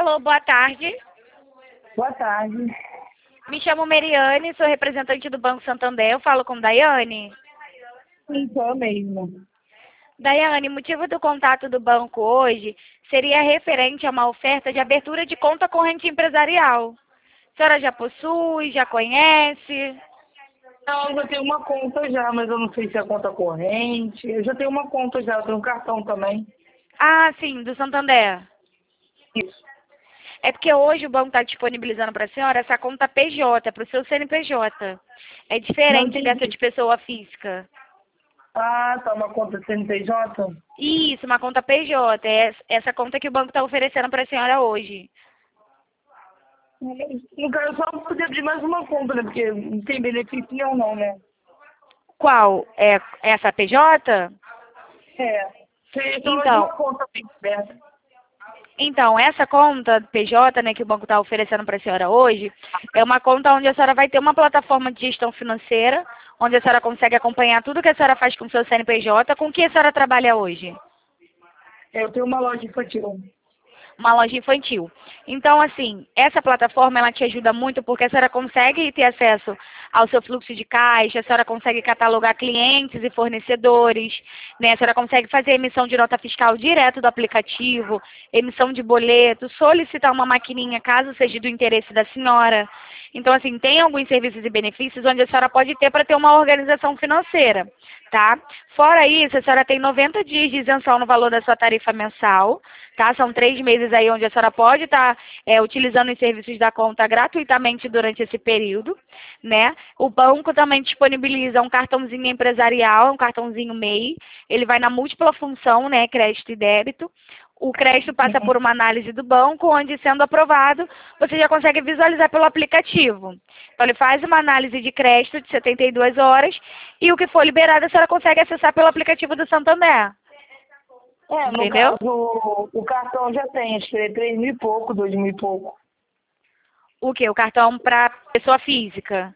Alô, boa tarde. Boa tarde. Me chamo Meriane, sou representante do Banco Santander. Eu falo com Daiane. Sim, sou eu mesmo. Daiane, motivo do contato do banco hoje seria referente a uma oferta de abertura de conta corrente empresarial. A senhora já possui, já conhece? Não, eu já tenho uma conta já, mas eu não sei se é conta corrente. Eu já tenho uma conta já, eu tenho um cartão também. Ah, sim, do Santander. Isso. É porque hoje o banco está disponibilizando para a senhora essa conta PJ, para o seu CNPJ. É Não diferente dessa entendi. de pessoa física. Ah, tá, uma conta CNPJ? Isso, uma conta PJ. É essa conta que o banco está oferecendo para a senhora hoje. No caso, eu só podia abrir mais uma conta, né? Porque não tem benefício nenhum não, né? Qual? É essa PJ? É. Tem só mais Então, uma conta bem aberta. então, essa conta PJ, né, que o banco está oferecendo para a senhora hoje, é uma conta onde a senhora vai ter uma plataforma de gestão financeira, onde a senhora consegue acompanhar tudo que a senhora faz com o seu CNPJ. Com que a senhora trabalha hoje? Eu tenho uma loja infantil. Uma loja infantil. Então, assim, essa plataforma ela te ajuda muito porque a senhora consegue ter acesso ao seu fluxo de caixa, a senhora consegue catalogar clientes e fornecedores, né? A senhora consegue fazer emissão de nota fiscal direto do aplicativo, emissão de boleto, solicitar uma maquininha caso seja do interesse da senhora. Então, assim, tem alguns serviços e benefícios onde a senhora pode ter para ter uma organização financeira, tá? Fora isso, a senhora tem 90 dias de isenção no valor da sua tarifa mensal, tá? São 3 meses aí onde a senhora pode estar utilizando os serviços da conta gratuitamente durante esse período, né? O banco também disponibiliza um cartãozinho empresarial, um cartãozinho MEI. Ele vai na múltipla função, né? Crédito e débito. O crédito passa por uma análise do banco, onde, sendo aprovado, você já consegue visualizar pelo aplicativo. Então, ele faz uma análise de crédito de 72 horas e o que for liberado, a senhora consegue acessar pelo aplicativo do Santander. É, no Entendeu? caso, o cartão já tem, acho que é 3 mil e pouco, 2 mil e pouco. O quê? O cartão para pessoa física.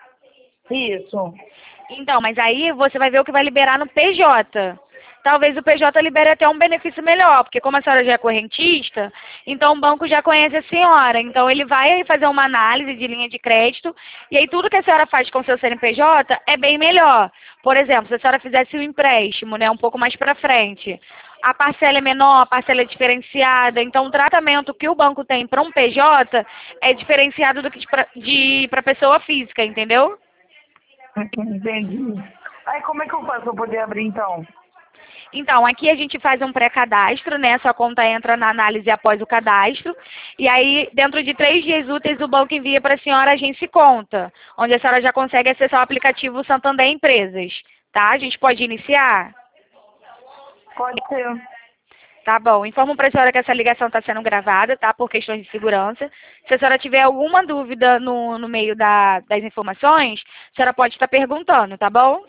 Isso. Então, mas aí você vai ver o que vai liberar no PJ. Talvez o PJ libere até um benefício melhor, porque como a senhora já é correntista, então o banco já conhece a senhora. Então ele vai fazer uma análise de linha de crédito, e aí tudo que a senhora faz com o seu CNPJ é bem melhor. Por exemplo, se a senhora fizesse um empréstimo, né, um pouco mais para frente, a parcela é menor, a parcela é diferenciada, então o tratamento que o banco tem para um PJ é diferenciado do que para pessoa física, entendeu? Entendi. Aí como é que eu faço para poder abrir então? Então, aqui a gente faz um pré-cadastro, né? Sua conta entra na análise após o cadastro. E aí, dentro de 3 dias úteis, o banco envia para a senhora a Agência Conta, onde a senhora já consegue acessar o aplicativo Santander Empresas. Tá? A gente pode iniciar? Pode ser. Tá bom. Informo para a senhora que essa ligação está sendo gravada, tá? Por questões de segurança. Se a senhora tiver alguma dúvida no meio das informações, a senhora pode estar perguntando, tá bom?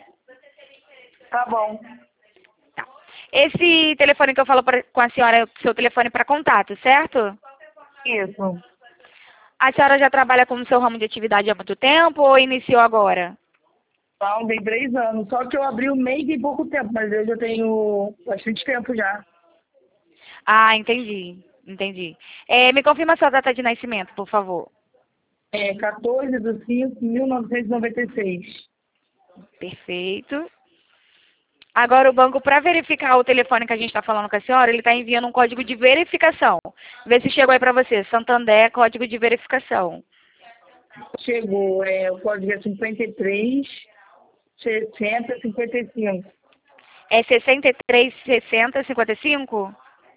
Tá bom. Tá. Esse telefone que eu falo com a senhora é o seu telefone para contato, certo? Isso. A senhora já trabalha com o seu ramo de atividade há muito tempo ou iniciou agora? Não, tem 3 anos. Só que eu abri o MEI tem pouco tempo, mas eu já tenho bastante tempo já. Ah, entendi. Entendi. Me confirma a sua data de nascimento, por favor. É 14/5/1996. Perfeito. Agora, o banco, para verificar o telefone que a gente está falando com a senhora, ele está enviando um código de verificação. Vê se chegou aí para você. Santander, código de verificação. Chegou, o código é 53 60 55. É 63 60 55?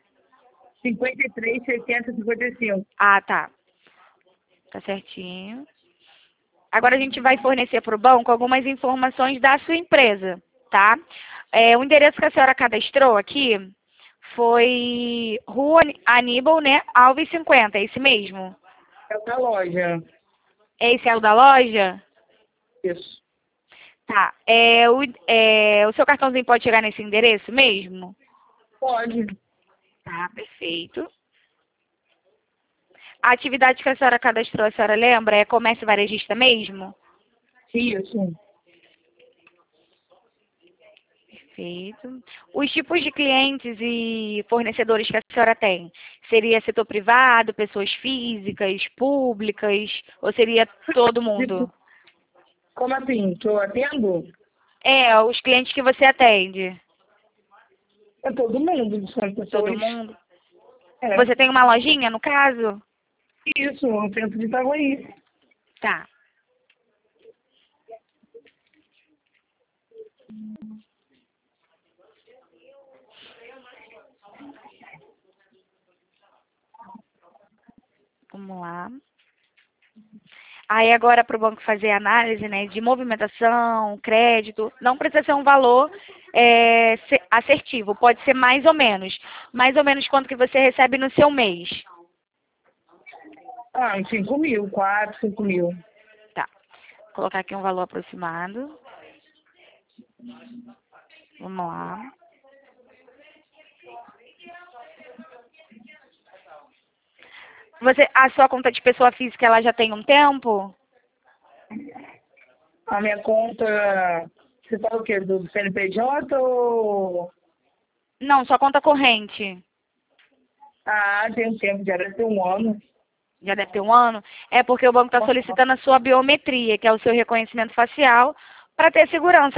53 60 55. Ah, tá. Tá certinho. Agora a gente vai fornecer para o banco algumas informações da sua empresa, tá? O endereço que a senhora cadastrou aqui foi Rua Aníbal, né? Alves 50, é esse mesmo? É o da loja. Esse é o da loja? Isso. Tá. O seu cartãozinho pode chegar nesse endereço mesmo? Pode. Tá, perfeito. A atividade que a senhora cadastrou, a senhora lembra? É comércio varejista mesmo? Isso. Perfeito. Os tipos de clientes e fornecedores que a senhora tem Seria setor privado, pessoas físicas, públicas, ou seria todo mundo? Como assim? Que eu atendo? É, os clientes que você atende. É todo mundo, são Todo pessoas. mundo? É, Você tem uma lojinha, no caso? isso, no centro de Itaguaí. Tá. Vamos lá. Aí agora para o banco fazer análise, né, de movimentação, crédito, não precisa ser um valor assertivo, pode ser mais ou menos. Mais ou menos quanto que você recebe no seu mês. Ah, uns 5 mil, 4, 5 mil. Tá. Vou colocar aqui um valor aproximado. Vamos lá. A sua conta de pessoa física, ela já tem um tempo? A minha conta, você fala o quê? Do CNPJ ou... Não, sua conta corrente. Ah, tem um tempo, já deve ter um ano. Já deve ter um ano. É porque o banco está solicitando a sua biometria, que é o seu reconhecimento facial, para ter segurança.